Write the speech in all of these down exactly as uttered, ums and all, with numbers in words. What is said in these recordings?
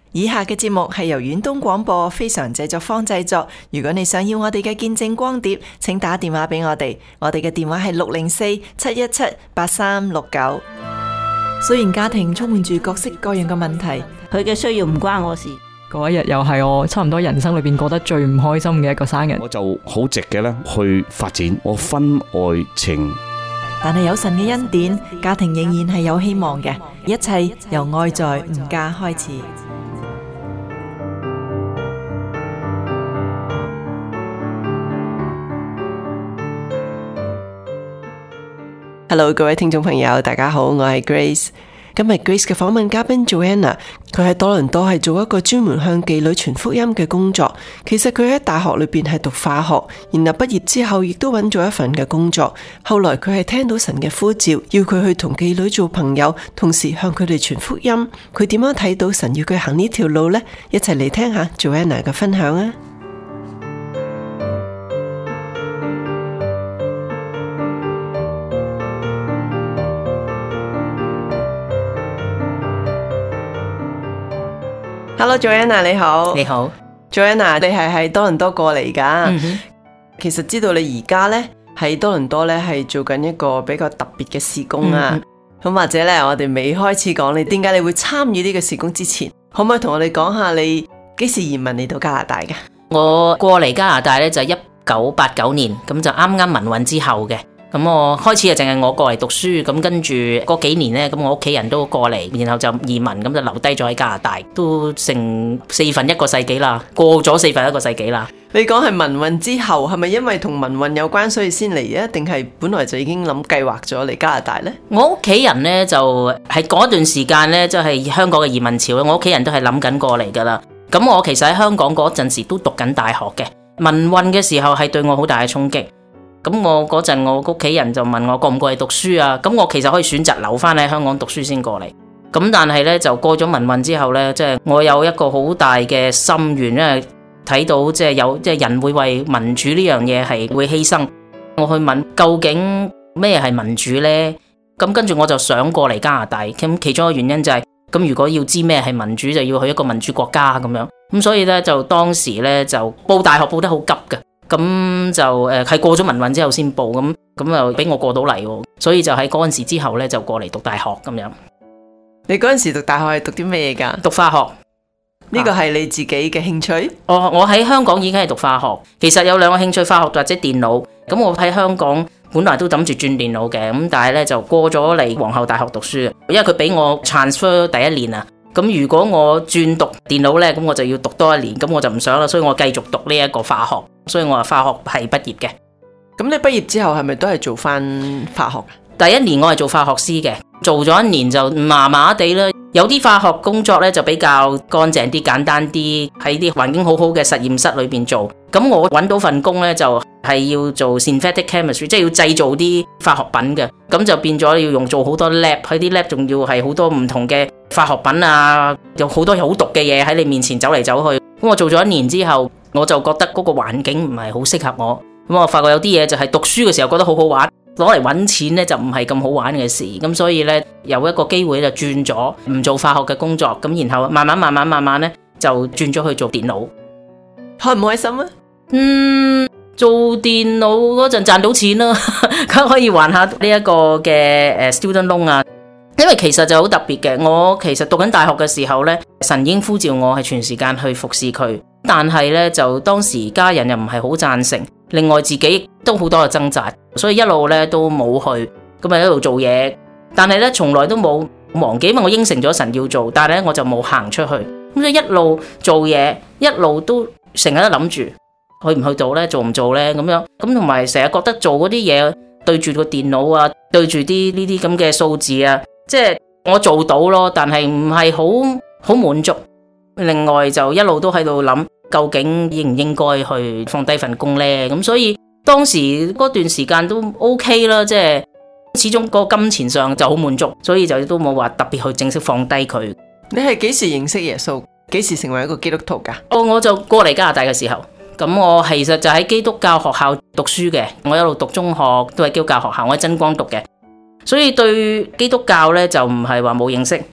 以下嘅節目係由遠東廣播非常製作坊製作。如果你想要我哋嘅見證光碟，請打電話俾我哋。我哋嘅電話係六零四七一七八三六九。雖然家庭充滿住各式各樣嘅問題， 佢嘅需要唔關我事。 嗰一日又係我差唔多人生裏邊過得最唔開心嘅一個生日。 我就好直嘅咧去發展我婚外情。 但係有神嘅恩典，家庭仍然係有希望嘅。一切由愛在吾家開始。Hello， 各位聽眾朋友，大家好，我係 Grace。今日 Grace 嘅訪問嘉賓 Joanna， 佢喺多倫多係做一個專門向妓女傳福音嘅工作。其實佢喺大學裏邊係讀化學，然後畢業之後亦都揾咗一份嘅工作。後來佢係聽到神嘅呼召，要佢去同妓女做朋友，同時向佢哋傳福音。佢點樣睇到神要佢行呢條路呢？一齊嚟聽下 Joanna 嘅分享啊！Hello Joanna， 你好。 你好 Joanna， 你係喺多倫多過嚟噶。 嗯哼。 其實知道你而家呢喺多倫多呢係做緊一個比較特別嘅事工啊。咁、嗯、或者呢，我哋未開始講你點解你會參與呢個事工之前，可唔可以同我哋講下你幾時移民嚟到加拿大嘅？ 我過嚟加拿大呢就係一九八九年，咁就啱啱民運之後嘅。咁我開始就淨係我過嚟讀書，咁跟住嗰幾年呢，咁我屋企人都過嚟，然後就移民，咁就留低咗喺加拿大，都成四分一個世紀啦，過咗四分一個世紀啦。 你講係民運之後，係咪因為同民運有關所以先嚟嘅？定係本來就已經諗計劃咗嚟加拿大呢？ 我屋企人呢，就喺嗰段時間呢，即係香港嘅移民潮，我屋企人都係諗緊過嚟噶啦。咁我其實喺香港嗰陣時都讀緊大學嘅，民運嘅時候係對我好大嘅衝擊。咁我嗰陣我屋企人就問我過唔過嚟讀書啊？咁我其實可以選擇留翻喺香港讀書先過嚟。咁但係呢，就過咗民運之後呢，即係我有一個好大嘅心願，因為睇到即係有即係人會為民主呢樣嘢係會犧牲。我去問究竟咩係民主呢？咁跟住我就想過嚟加拿大。咁其中一個原因就係咁，如果要知咩係民主，就要去一個民主國家咁樣。咁所以呢，就當時呢，就報大學報得好急嘅。咁就誒係過咗民運之後先報，咁咁又俾我過到嚟，所以就喺嗰陣時之後咧就過嚟讀大學咁樣。 你嗰陣時讀大學係讀啲咩噶？ 讀化學。 呢個係你自己嘅興趣？ 我我喺香港已經係讀化學，其實有兩個興趣，化學或者電腦。咁我喺香港本來都諗住轉電腦嘅，咁但係咧就過咗嚟皇后大學讀書，因為佢俾我 transfer 第一年啊。咁如果我轉讀電腦咧，咁我就要讀多一年，咁我就唔想啦，所以我繼續讀呢一個化學，所以我係化學系畢業嘅。咁你畢業之後係咪都係做翻化學？第一年我係做化學師嘅，做咗一年就麻麻地啦。有啲化學工作咧就比較乾淨啲、簡單啲，喺啲環境好好嘅實驗室裏邊做。咁我揾到份工咧就係要做 synthetic chemistry， 即係要製造啲化學品嘅。咁就變咗要用做好多 lab， 喺啲 lab 仲要係好多唔同嘅化學品啊，有好多好毒嘅嘢喺你面前走嚟走去。咁我做咗一年之後，我就覺得嗰個環境唔係好適合我。咁我發覺有啲嘢就係讀書嘅時候覺得好好玩，攞嚟揾錢咧就唔係咁好玩嘅事。咁所以咧有一個機會就轉咗唔做化學嘅工作，咁然後慢慢慢慢慢慢咧就轉咗去做電腦。開唔開心啊？嗯，做電腦嗰陣賺到錢啦，咁可以還下呢一個嘅誒 student loan 啊。因為其實就好特別嘅，我其實讀緊大學嘅時候呢，神已經呼召我係全時間去服侍佢，但係呢，就當時家人又唔係好贊成，另外自己都好多嘅掙扎，所以一路呢都冇去，咁啊一路做嘢，但係呢，從來都冇忘記，因為我應承咗神要做，但係呢，我就冇行出去，咁就一路做嘢，一路都成日都諗住去唔去做呢，做唔做呢咁樣，咁同埋成日覺得做嗰啲嘢對住個電腦啊，對住啲呢啲咁嘅數字啊。即係我做到咯，但係唔係好好滿足。另外就一路都喺度諗，究竟應唔應該去放低份工呢？咁所以當時嗰段時間都 OK 啦，即係始終個金錢上就好滿足，所以就都冇話特別去正式放低佢。你係幾時認識耶穌？幾時成為一個基督徒噶？哦，我就過嚟加拿大嘅時候，咁我其實就喺基督教學校讀書嘅，我一路讀中學都係基督教學校，我喺真光讀嘅。所以對基督教咧就唔係話冇認識，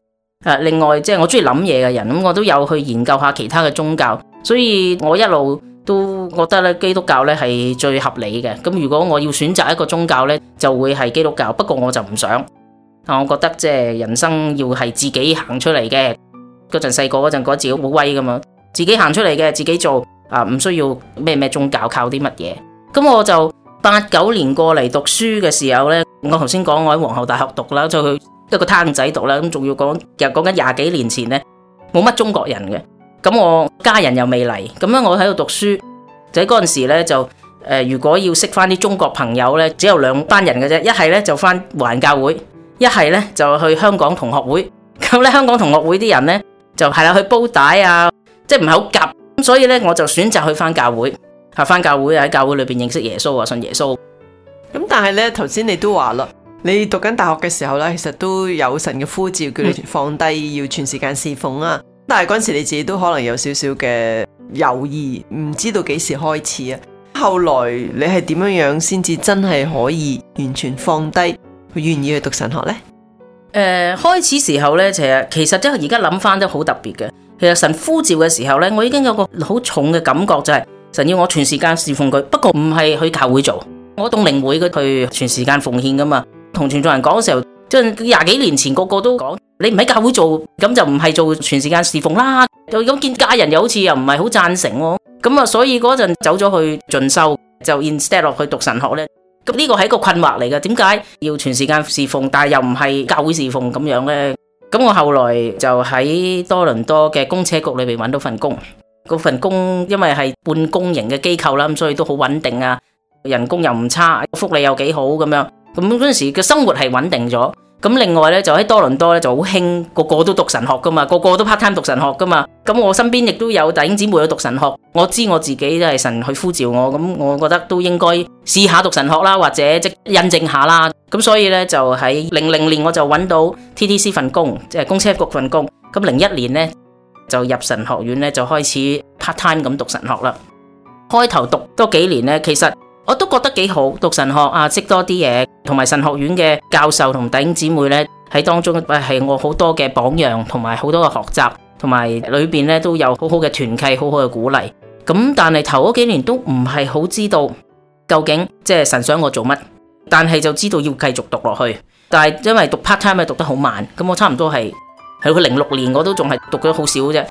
誒，另外即係我中意諗嘢嘅人，咁我都有去研究下其他嘅宗教，所以我一路都覺得咧基督教咧係最合理嘅。咁如果我要選擇一個宗教咧，就會係基督教。不過我就唔想，啊，我覺得即係人生要係自己行出嚟嘅。嗰陣細個嗰陣覺得自己好威㗎嘛，自己行出嚟嘅，自己做啊，唔需要咩咩宗教，靠啲乜嘢。咁我就八九年過嚟讀書嘅時候咧，我頭先講我喺皇后大學讀啦，就去一個攤仔讀啦，咁仲要講，其實講緊廿幾年前咧，冇乜中國人嘅。咁我家人又未嚟，咁樣我喺度讀書，就喺嗰陣時咧就誒、呃，如果要識翻啲中國朋友咧，只有兩班人嘅啫，一係咧就翻華人教會，一係咧就去香港同學會。咁咧香港同學會啲人咧就係啦，去煲帶啊，即係唔係好夾，咁所以咧我就選擇去翻教會，係翻教會喺教會裏邊認識耶穌啊，信耶穌。 咁但係咧頭先你都話啦，你讀緊大學嘅時候咧，其實都有神嘅呼召，叫你放低要全時間侍奉啊。但係嗰陣時你自己都可能有少少嘅猶豫，唔知道幾時開始啊。後來你係點樣樣先至真係可以完全放低，佢願意去讀神學呢？ 誒、呃，開始時候咧，其實其實即係而家諗翻都好特別嘅。其實神呼召嘅時候咧，我已經有個好重嘅感覺，就係神要我全時間侍奉佢。不過唔係去教會做，我凍靈會去全時間奉獻噶嘛。同全眾人講嘅時候，即係廿幾年前個個都講，你唔喺教會做，咁就唔係做全時間侍奉啦。又咁見家人又好似又唔係好贊成喎。咁啊，所以嗰陣走咗去進修，就 instead 落去讀神學咧。咁呢個係一個困惑嚟嘅，點解要全時間侍奉，但係又唔係教會侍奉咁樣呢？咁我後來就喺多倫多嘅公車局裏邊揾到份工，嗰份工因為係半公營嘅機構啦，咁所以都好穩定啊，人工又唔差，福利又幾好咁樣。咁嗰陣時嘅生活係穩定咗。咁另外咧就喺多倫多咧就好興，個個都讀神學噶嘛，個個都 part time 讀神學噶嘛。咁我身邊亦都有弟兄姊妹去讀神學，我知我自己都係神去呼召我，咁我覺得都應該試下讀神學啦，或者即印證下啦。咁所以咧就喺零零年我就揾到 T T C 份工，即係公車局份工。咁零一年咧就入神學院咧就開始 part time 咁讀神學啦。開頭讀多幾年咧，其實我都覺得幾好，讀神學啊，識多啲嘢，同埋神學院嘅教授同弟兄姊妹咧喺當中係我好多嘅榜樣，同埋好多嘅學習，同埋裏邊咧都有好好嘅團契，好好嘅鼓勵。咁但係頭嗰幾年都唔係好知道究竟即係神想我做乜，但係就知道要繼續讀落去。但係因為讀 part time 讀得好慢，咁我差唔多係喺佢零六年我都仲係讀咗好少啫。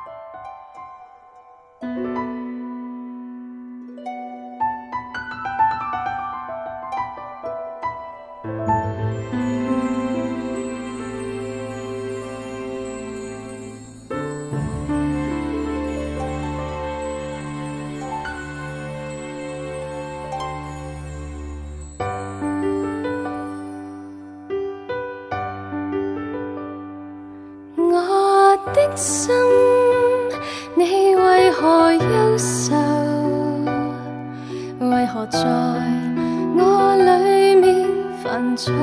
的心，你為何憂愁？為何在我裏面煩躁？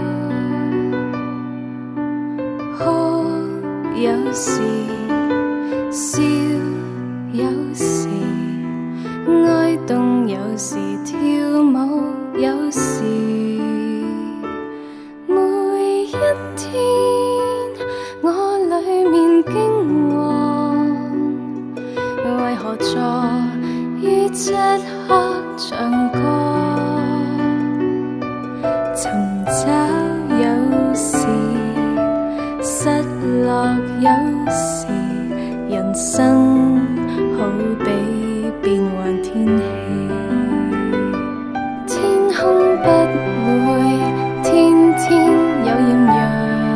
哭有時，笑有時，哀慟有時，跳舞有時，每一天我裏面驚惶，為何坐於漆黑牆角，尋找有時，失落有時，人生好比變幻天氣，天空不會天天有豔陽，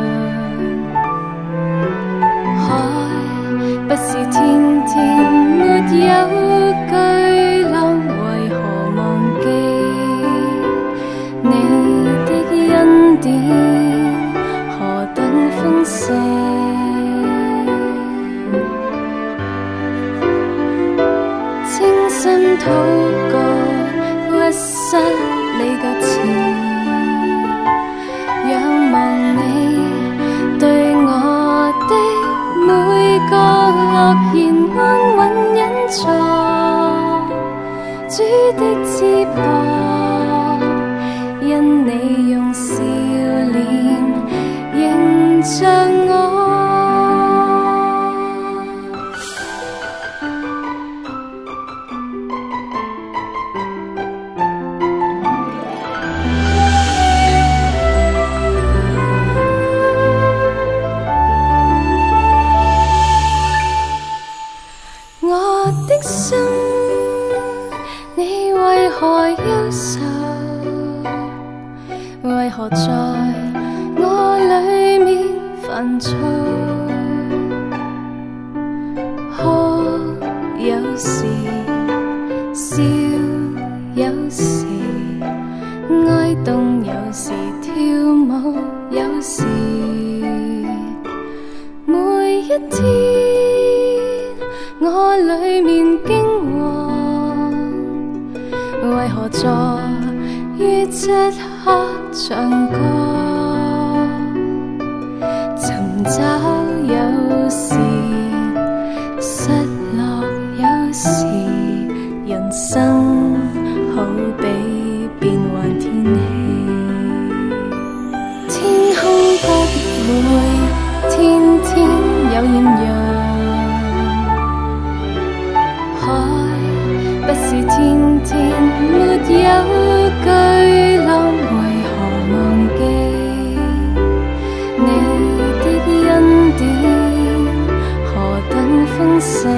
不是天天沒有巨浪，為何忘記你的恩典何等豐盛？清心禱告，屈膝你腳前，仰望你對我的每個諾言安穩隱藏，主的翅膀，因你用笑臉迎着我。 的心，你為何憂愁？為何在我裏面煩躁？哭有時，笑有時，哀慟有時，跳舞有時，每一天我裏面驚惶，為何在於漆黑唱歌？尋找有時，失落有時，人生好比變幻天氣，天空不會天天有豔陽，海不是天天沒有巨浪，為何忘記你的恩典何等豐盛？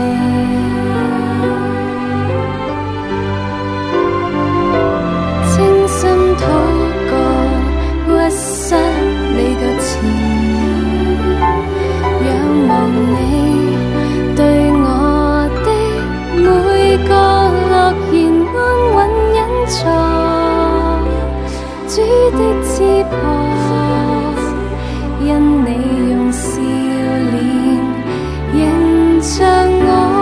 清心禱告，屈膝你腳前，仰望你對我的每個諾言安穩隱藏，主的翅膀，因你用笑臉迎着我。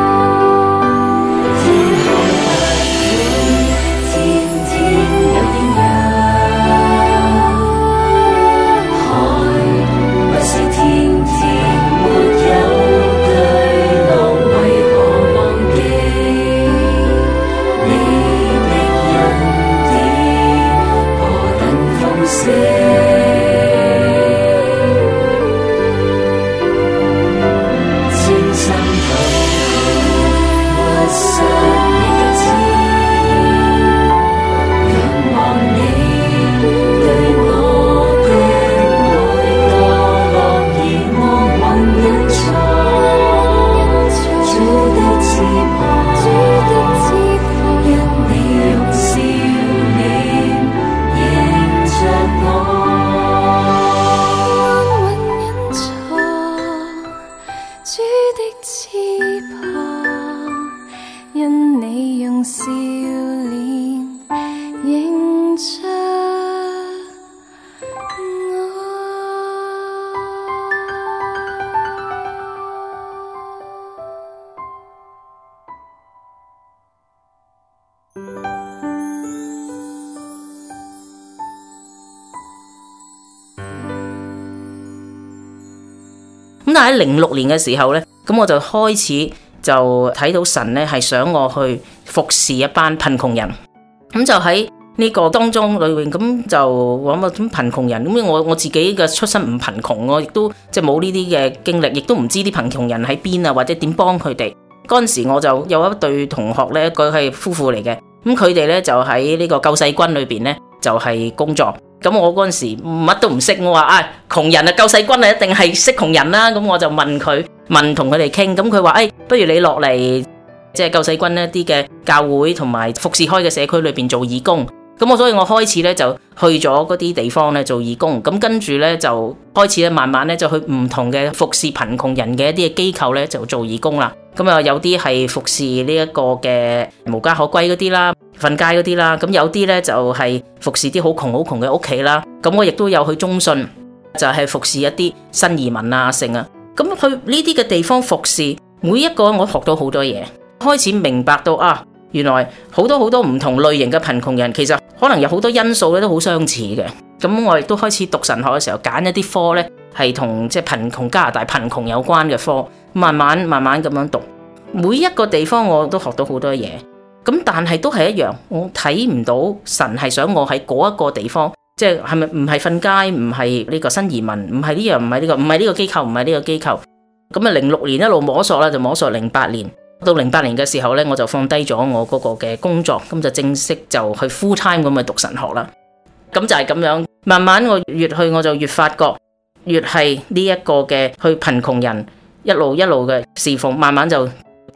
咁但係喺零六年嘅時候呢，咁我就開始就睇到神呢係想我去服侍一班貧窮人，咁就喺呢個當中裏面，咁就諗啊，咁貧窮人，咁我我自己嘅出身唔貧窮，我亦都即係冇呢啲嘅經歷，亦都唔知啲貧窮人喺邊啊，或者點幫佢哋。嗰陣時我就有一對同學呢，佢係夫婦嚟嘅，咁佢哋呢就喺呢個救世軍裏邊呢，就係工作。咁我嗰陣時乜都唔識，我話啊窮人啊救世軍啊一定係識窮人啦，咁我就問佢問同佢哋傾，咁佢話誒不如你落嚟即係救世軍一啲嘅教會同埋服侍開嘅社區裏邊做義工，咁我所以我開始咧就去咗嗰啲地方咧做義工，咁跟住咧就開始咧慢慢咧就去唔同嘅服侍貧窮人嘅一啲嘅機構咧就做義工啦，咁啊有啲係服侍呢一個嘅無家可歸嗰啲啦。瞓街嗰啲啦，咁有啲咧就係服侍啲好窮好窮嘅屋企啦，咁我亦都有去中信，就係服侍一啲新移民啊剩啊，咁去呢啲嘅地方服侍，每一個我學到好多嘢，開始明白到啊，原來好多好多唔同類型嘅貧窮人，其實可能有好多因素咧都好相似嘅，咁我亦都開始讀神學嘅時候揀一啲科咧係同即係貧窮加拿大貧窮有關嘅科，慢慢慢慢咁樣讀，每一個地方我都學到好多嘢。咁但係都係一樣，我睇唔到神係想我喺嗰一個地方，即係係咪唔係瞓街，唔係呢個新移民，唔係呢樣，唔係呢個，唔係呢個機構，唔係呢個機構。咁啊，零六年一路摸索啦，就摸索零八年，到零八年嘅時候咧，我就放低咗我嗰個嘅工作，咁就正式就去 full time 咁去讀神學啦。咁就係咁樣，慢慢我越去我就越發覺，越係呢一個嘅去貧窮人一路一路嘅侍奉，慢慢就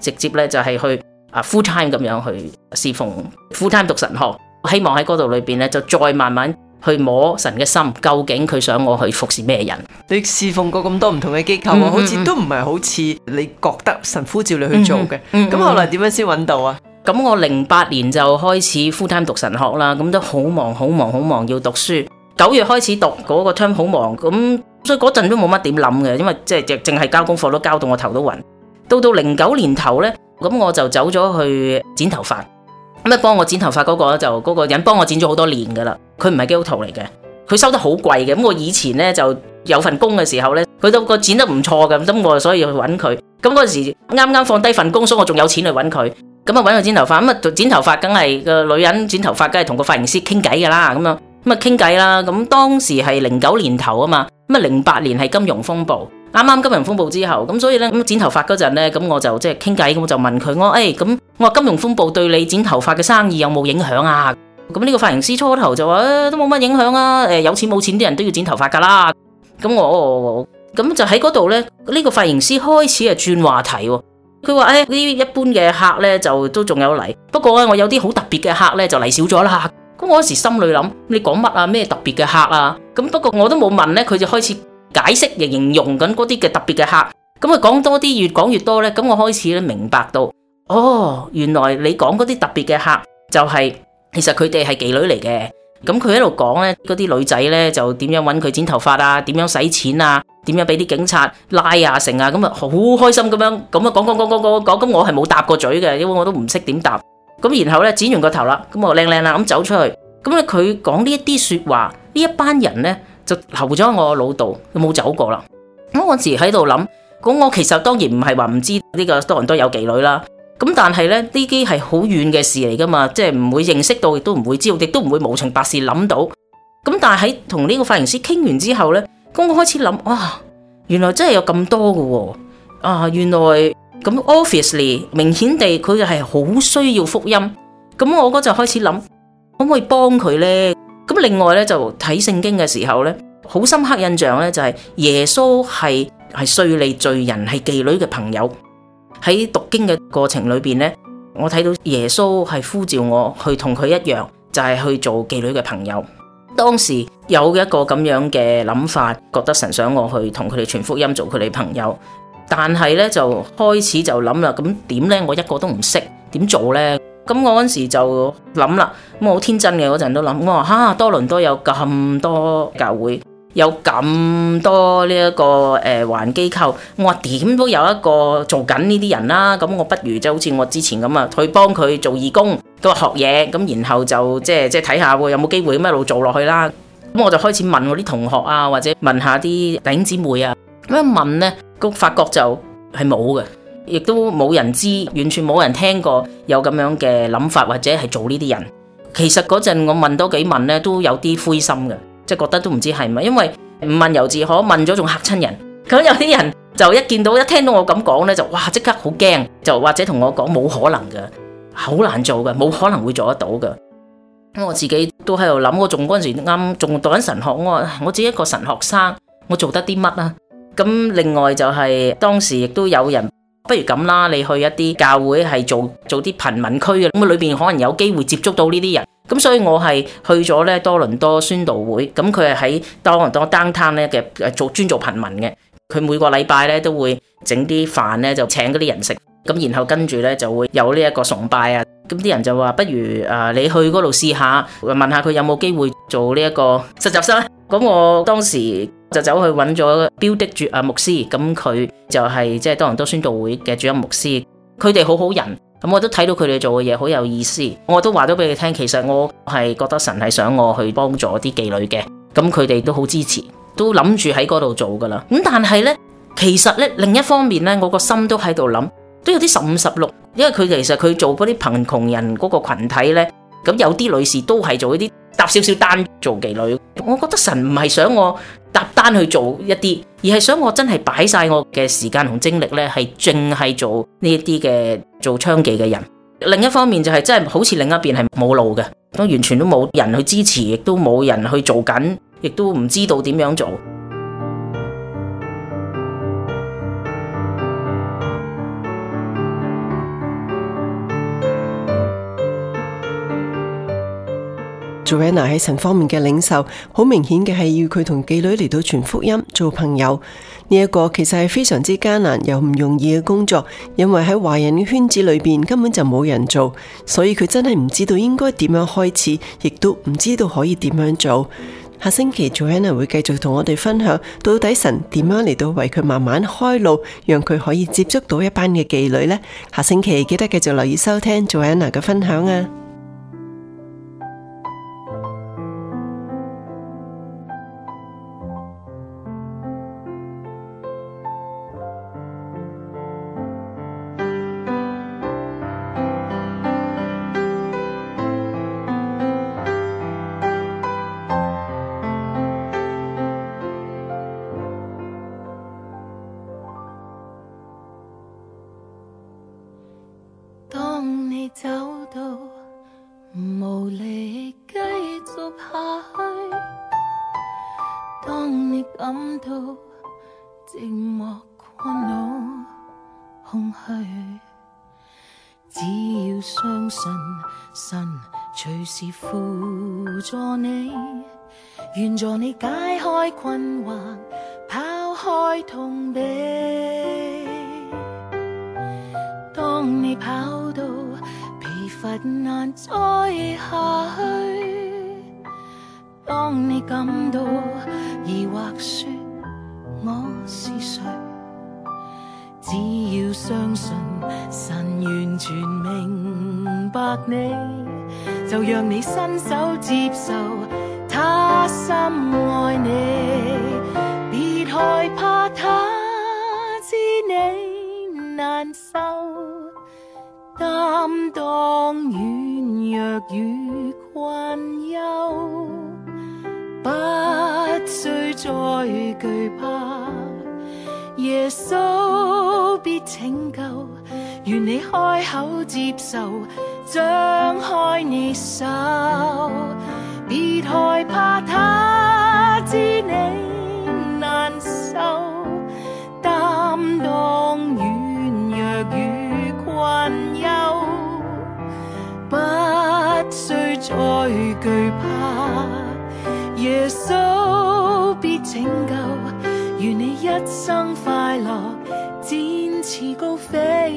直接咧就係去啊 full time 咁樣去侍奉 full time 讀神學，希望喺嗰度裏邊咧就再慢慢去摸神嘅心，究竟佢想我去服侍咩人？ 你侍奉過咁多唔同嘅機構啊， 嗯嗯好似都唔係好似你覺得神呼召你去做嘅。咁、 嗯嗯嗯後來點樣先揾到啊？ 咁我零八年就開始 full time 讀神學啦，咁都好忙好忙好忙要讀書。九月開始讀嗰個 term 好忙，咁所以嗰陣都冇乜點諗嘅，因為即係淨淨係交功課都交到我頭都暈。到到零九年頭咧，咁我就走咗去剪頭髮。咁啊幫我剪頭髮嗰個就嗰個人幫我剪咗好多年噶啦，佢唔係基督徒嚟嘅，佢收得好貴嘅。咁我以前咧就有份工嘅時候咧，佢都個剪得唔錯嘅，咁我所以去揾佢。咁嗰時啱啱放低份工，所以我仲有錢去揾佢。咁啊揾佢剪頭髮，咁啊剪頭髮梗係個女人剪頭髮，梗係同個髮型師傾偈噶啦，咁樣咁啊傾偈啦。咁當時係零九年頭啊嘛，咁啊零八年係金融風暴，啱啱金融風暴之後，咁所以咧咁剪頭髮嗰陣咧，咁我就即係傾偈，咁我就問佢我誒咁我話金融風暴對你剪頭髮嘅生意有冇影響啊？咁呢個髮型師初頭就話誒、哎、都冇乜影響啊，誒有錢冇錢啲人都要剪頭髮噶啦。咁我咁就喺嗰度咧，呢、這個髮型師開始係轉話題喎。佢話誒呢啲一般嘅客咧就都仲有嚟，不過咧我有啲好特別嘅客咧就嚟少咗啦。咁我嗰時心裏諗你講乜啊？咩特別嘅客啊？咁不過我都冇問咧，佢就開始解釋亦形容緊嗰啲嘅特別嘅客。咁啊講多啲，越講越多咧，咁我開始咧明白到，哦，原來你講嗰啲特別嘅客就係、是、其實佢哋係妓女嚟嘅。咁佢喺度講咧，嗰啲女仔咧就點樣揾佢剪頭髮啊，點樣使錢啊，點樣俾啲警察拉啊成啊，咁啊好開心咁樣，咁啊講講講講講講，咁我係冇答過嘴嘅，因為我都唔識點答。咁然後咧剪完個頭啦，咁我靚靚啦咁走出去，咁咧佢講呢一啲說話，呢一班人咧就留咗喺我腦度，冇走過啦。咁我時喺度諗，咁我其實當然唔係話唔知呢個多倫多有妓女啦。咁但係咧，呢啲係好遠嘅事嚟噶嘛，即係唔會認識到，亦都唔會知道，亦都唔會無情白事諗到。咁但係喺同呢個髮型師傾完之後咧，咁我開始諗，哇，原來真係有咁多嘅，啊，原來咁 obviously 明顯地佢係好需要福音。咁我嗰陣開始諗，可唔可以幫佢咧？咁另外咧就睇聖經嘅時候咧，好深刻印象咧就係耶穌係係稅吏罪人係妓女嘅朋友。喺讀經嘅過程裏邊咧，我睇到耶穌係呼召我去同佢一樣，就係、是、去做妓女嘅朋友。當時有一個咁樣嘅諗法，覺得神想我去同佢哋傳福音，做佢哋朋友。但係咧就開始就諗啦，咁點咧？我一個都唔識點做咧。咁我嗰時就諗啦，咁我好天真嘅嗰陣都諗，我話吓多倫多有咁多教會。有咁多呢一個誒環機構，我話點都有一個做緊呢啲人啦，咁我不如就好似我之前咁啊，去幫佢做義工，都學嘢，咁然後就即係即係睇下有冇機會咁一路做落去啦。咁我就開始問我啲同學啊，或者問下啲弟兄姊妹啊，咁樣問呢，咁發覺就係冇嘅，亦都冇人知，完全冇人聽過有咁樣嘅諗法或者係做呢啲人。其實嗰陣我問多幾問呢，都有啲灰心嘅。即係覺得都唔知係咪，因為唔問猶自可，問咗仲嚇親人。咁有啲人就一見到一聽到我咁講咧，就哇即刻好驚，就或者同我講冇可能嘅，好難做嘅，冇可能會做得到嘅。咁我自己都喺度諗，我仲嗰陣時啱仲讀緊神學，我話我自己一個神學生，我做得啲乜啊？咁另外就係、是、當時亦都有人，不如咁啦，你去一啲教會係做做啲貧民區嘅，咁裏邊可能有機會接觸到呢啲人。咁所以我係去咗咧多倫多宣道會，咁佢係喺多倫多 downtown 咧嘅誒做專做貧民嘅，佢每個禮拜咧都會整啲飯咧就請嗰啲人食，咁然後跟住咧就會有呢一個崇拜啊，咁啲人就話不如誒、呃、你去嗰度試下，問下佢有冇機會做呢一個實習生。咁我當時就走去揾咗標的主啊牧師，咁佢就係即係多倫多宣道會嘅主任牧師，佢哋好好人。咁我都睇到佢哋做嘅嘢好有意思，我都話咗俾佢聽，其實我係覺得神係想我去幫助啲妓女嘅，咁佢哋都好支持，都諗住喺嗰度做噶啦。咁但係呢，其實呢另一方面呢，我個心都喺度諗，都有啲十五十六，因為佢其實佢做嗰啲貧窮人嗰個群體呢，咁有啲女士都係做一啲搭少少單做妓女。我覺得神唔係想我搭單去做一啲，而係想我真係擺晒我嘅時間同精力呢，係淨係做呢一啲嘅做娼妓嘅人。另一方面就係真係好似另一邊係冇路嘅，都完全都冇人去支持，亦都冇人去做緊，亦都唔知道點樣做。 Joanna 喺神方面嘅領受，好明顯嘅係要佢同妓女嚟到傳福音、做朋友。呢一個其實係非常之艱難又唔容易嘅工作，因為喺華人嘅圈子裏邊根本就冇人做，所以佢真係唔知道應該點樣開始，亦都唔知道可以點樣做。下星期 Joanna 會繼續同我哋分享到底神點樣嚟到為佢慢慢開路，讓佢可以接觸到一班嘅妓女呢？下星期記得繼續留意收聽 Joanna 嘅分享啊！ 當你走到無力繼續下去，當你感到寂寞困惱空虛，只要相信神隨時輔助你，願助你解開困惑，拋開痛悲。當你跑到疲乏難再下去，當你感到疑惑說我是誰，只要相信神完全明白你，就讓你伸手接受他深愛你，別害怕他知你難受，擔當軟弱與困憂，不需再懼怕，耶穌必拯救，願你開口接受，張開你手，別害怕他知你難受，擔當軟弱與困憂，不需再懼怕，耶穌必拯救，願你一生快樂，展翅高飛，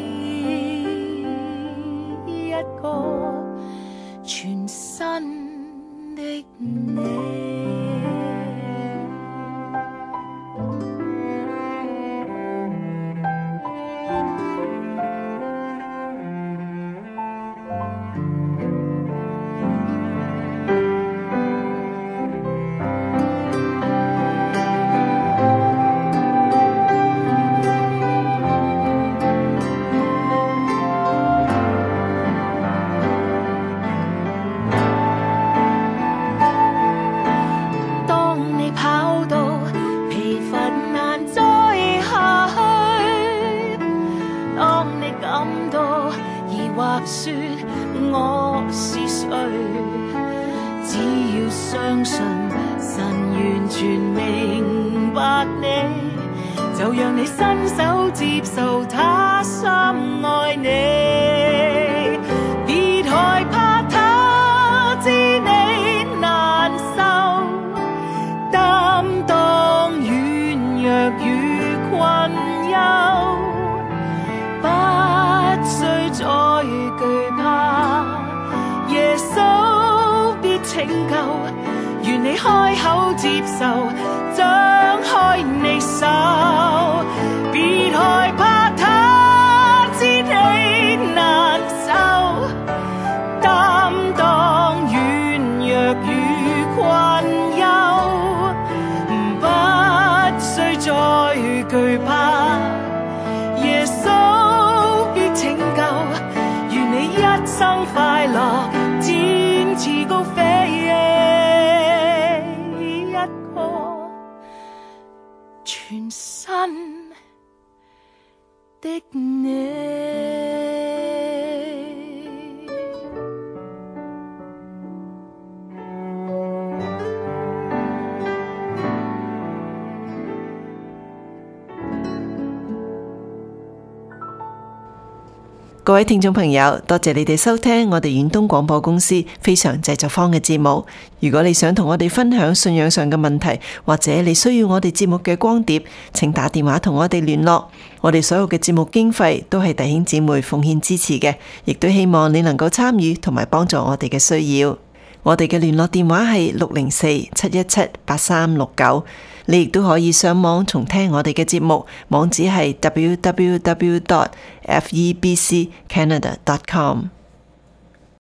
一個全新的你。說我是誰，只要相信神完全明白你，就讓你伸手接受他深愛你，別害怕他知你難受，擔當軟弱與困憂，不需再懼怕，耶穌必拯救，願你開口接受，張開你手，別害怕他知你難受，擔當軟弱與困憂，不需再懼怕，耶穌必拯救，願你一生快樂，展翅高飛，一個全新各位聽眾朋友，多謝你哋收聽我哋遠東廣播公司非常製作坊嘅節目。如果你想同我哋分享信仰上嘅問題，或者你需要我哋節目嘅光碟，請打電話同我哋聯絡。我哋所有嘅節目經費都係弟兄姊妹奉獻支持嘅，亦都希望你能夠參與同埋幫助我哋嘅需要。我哋嘅聯絡電話係六零四七一七八三六九。你亦都可以上網重聽我哋嘅節目，網址係 w w w dot f e b c canada dot com。